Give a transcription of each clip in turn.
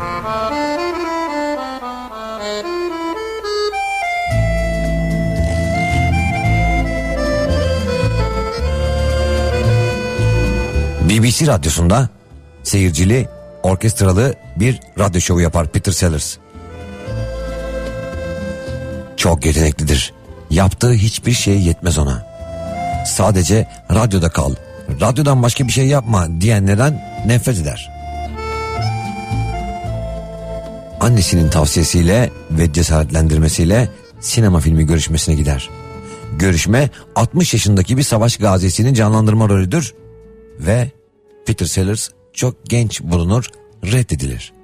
BBC radyosunda seyircili, orkestralı bir radyo şovu yapar Peter Sellers. Çok yeteneklidir. Yaptığı hiçbir şey yetmez ona. Sadece radyoda kal, radyodan başka bir şey yapma diyenlerden nefret eder. Annesinin tavsiyesiyle ve cesaretlendirmesiyle sinema filmi görüşmesine gider. Görüşme 60 yaşındaki bir savaş gazisini canlandırma rolüdür ve Peter Sellers çok genç bulunur, reddedilir.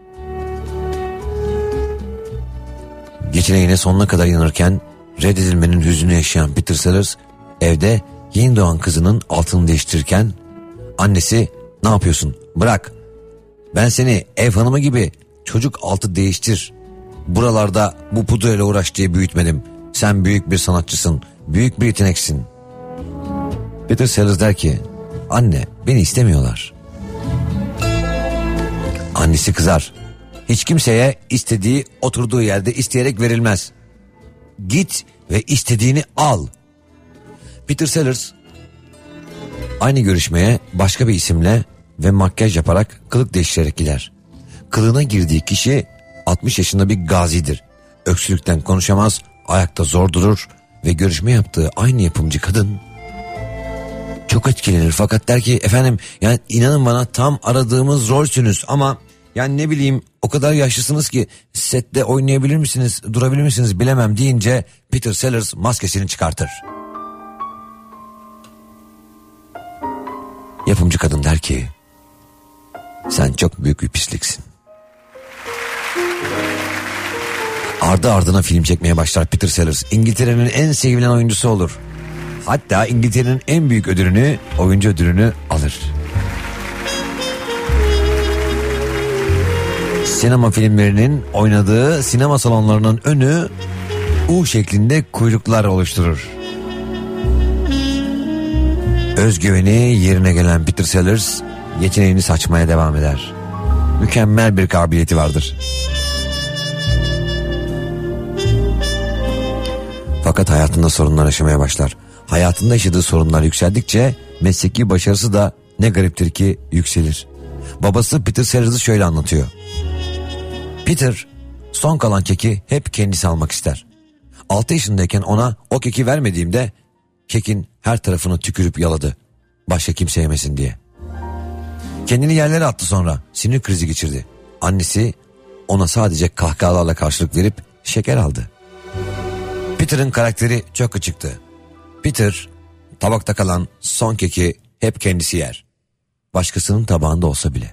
Yeteneğine sonuna kadar inanırken reddedilmenin hüznünü yaşayan Peter Sellers evde yeni doğan kızının altını değiştirirken annesi "Ne yapıyorsun? Bırak. Ben seni ev hanımı gibi çocuk altı değiştir. Buralarda bu pudrayla uğraş diye büyütmedim. Sen büyük bir sanatçısın, büyük bir yeteneksin." Peter Sellers der ki "Anne, beni istemiyorlar." Annesi kızar. Hiç kimseye istediği oturduğu yerde isteyerek verilmez. Git ve istediğini al. Peter Sellers aynı görüşmeye başka bir isimle ve makyaj yaparak kılık değiştirerek gider. Kılığına girdiği kişi 60 yaşında bir gazidir. Öksürükten konuşamaz, ayakta zor durur ve görüşme yaptığı aynı yapımcı kadın çok etkilenir fakat der ki "Efendim, yani inanın bana tam aradığımız rolsünüz ama yani ne bileyim o kadar yaşlısınız ki sette oynayabilir misiniz, durabilir misiniz bilemem" deyince Peter Sellers maskesini çıkartır. Yapımcı kadın der ki "Sen çok büyük bir pisliksin." Ardı ardına film çekmeye başlar Peter Sellers. İngiltere'nin en sevilen oyuncusu olur. Hatta İngiltere'nin en büyük ödülünü, oyuncu ödülünü alır. Sinema filmlerinin oynadığı sinema salonlarının önü U şeklinde kuyruklar oluşturur. Özgüveni yerine gelen Peter Sellers yeteneğini saçmaya devam eder. Mükemmel bir kabiliyeti vardır. Fakat hayatında sorunlar yaşamaya başlar. Hayatında yaşadığı sorunlar yükseldikçe mesleki başarısı da ne gariptir ki yükselir. Babası Peter Sellers'ı şöyle anlatıyor. Peter son kalan keki hep kendisi almak ister. 6 yaşındayken ona o keki vermediğimde kekin her tarafını tükürüp yaladı. Başka kimse yemesin diye. Kendini yerlere attı sonra. Sinir krizi geçirdi. Annesi ona sadece kahkahalarla karşılık verip şeker aldı. Peter'ın karakteri çok açıktı. Peter tabakta kalan son keki hep kendisi yer. Başkasının tabağında olsa bile.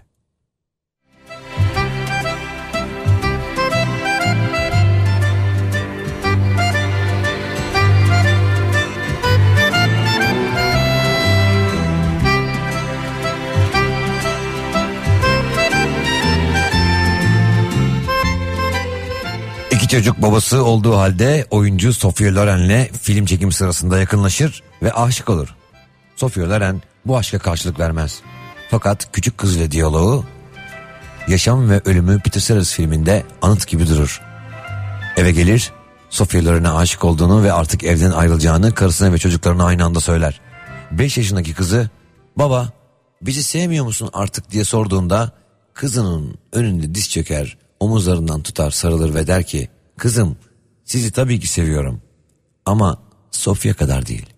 İki çocuk babası olduğu halde oyuncu Sophia Loren'le film çekim sırasında yakınlaşır ve aşık olur. Sophia Loren bu aşka karşılık vermez. Fakat küçük kızıyla diyaloğu yaşam ve ölümü Peter Sellers filminde anıt gibi durur. Eve gelir, Sophia Loren'e aşık olduğunu ve artık evden ayrılacağını karısına ve çocuklarına aynı anda söyler. 5 yaşındaki kızı "Baba, bizi sevmiyor musun artık?" diye sorduğunda kızının önünde diz çöker, omuzlarından tutar, sarılır ve der ki "Kızım, sizi tabii ki seviyorum ama Sofya kadar değil."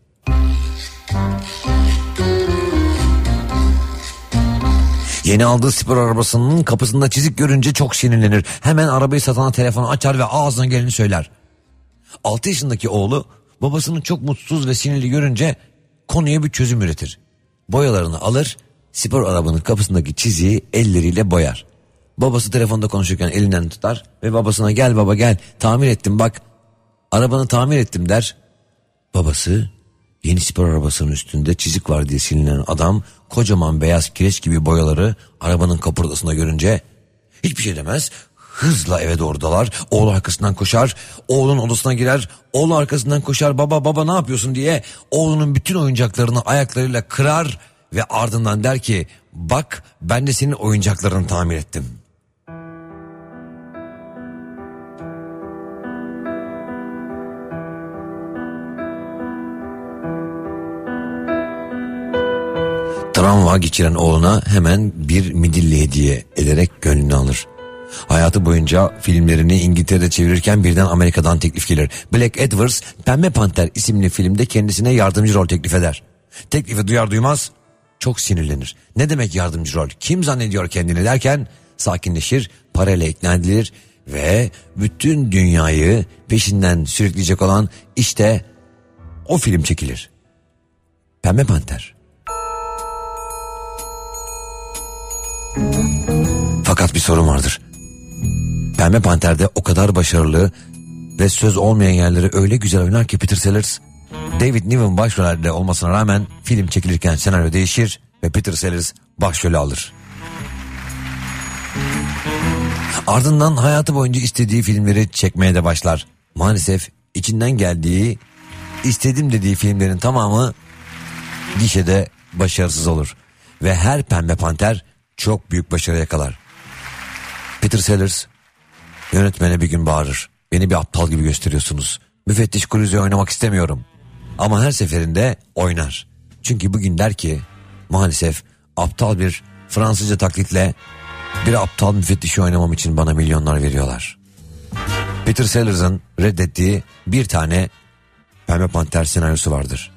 Yeni aldığı spor arabasının kapısında çizik görünce çok sinirlenir. Hemen arabayı satana telefonu açar ve ağzına geleni söyler. 6 yaşındaki oğlu babasının çok mutsuz ve sinirli görünce konuya bir çözüm üretir. Boyalarını alır, spor arabanın kapısındaki çiziği elleriyle boyar. Babası telefonda konuşurken elinden tutar ve babasına "Gel baba gel, tamir ettim bak, arabanı tamir ettim" der. Babası yeni spor arabasının üstünde çizik var diye sinirlenen adam kocaman beyaz kireç gibi boyaları arabanın kaportasında görünce hiçbir şey demez. Hızla eve doğru dalar, oğlu arkasından koşar, oğlunun odasına girer, oğlu arkasından koşar, baba ne yapıyorsun diye oğlunun bütün oyuncaklarını ayaklarıyla kırar ve ardından der ki "Bak, ben de senin oyuncaklarını tamir ettim." Travma geçiren oğluna hemen bir midilli hediye ederek gönlünü alır. Hayatı boyunca filmlerini İngiltere'de çevirirken birden Amerika'dan teklif gelir. Black Edwards, Pembe Panter isimli filmde kendisine yardımcı rol teklif eder. Teklifi duyar duymaz çok sinirlenir. Ne demek yardımcı rol? Kim zannediyor kendini derken sakinleşir, parayla ikna edilir ve bütün dünyayı peşinden sürükleyecek olan işte o film çekilir. Pembe Panter. Fakat bir sorun vardır. Pembe Panter'de o kadar başarılı ve söz olmayan yerleri öyle güzel oynar ki Peter Sellers, David Niven başrollerde olmasına rağmen film çekilirken senaryo değişir ve Peter Sellers başrolü alır. Ardından hayatı boyunca istediği filmleri çekmeye de başlar. Maalesef içinden geldiği, istedim dediği filmlerin tamamı gişede başarısız olur. Ve her Pembe Panter çok büyük başarı yakalar. Peter Sellers yönetmene bir gün bağırır. Beni bir aptal gibi gösteriyorsunuz. Müfettiş Clouseau oynamak istemiyorum. Ama her seferinde oynar. Çünkü bugün der ki maalesef aptal bir Fransızca taklitle bir aptal müfettişi oynamam için bana milyonlar veriyorlar. Peter Sellers'ın reddettiği bir tane Pembe Panter senaryosu vardır.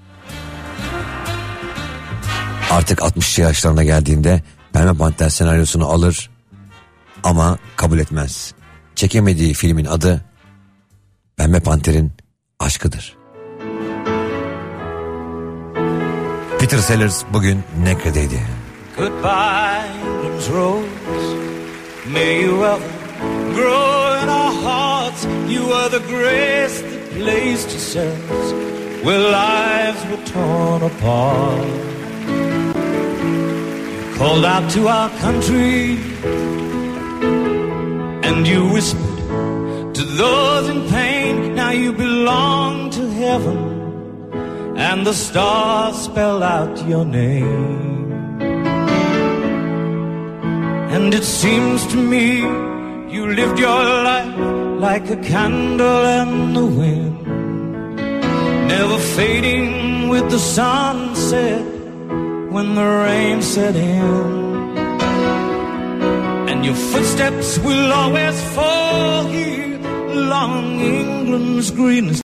Artık 60 yaşlarına geldiğinde Pembe Panter senaryosunu alır ama kabul etmez. Çekemediği filmin adı Pembe Panter'in aşkıdır. Peter Sellers bugün Necre'deydi. Goodbye, England's rose. May you ever grow in our hearts. You are the grace that placed yourselves where lives were torn apart. You called out to our country and you whispered to those in pain. Now you belong to heaven and the stars spell out your name. And it seems to me you lived your life like a candle in the wind, never fading with the sunset when the rain set in. And your footsteps will always fall here along England's greenest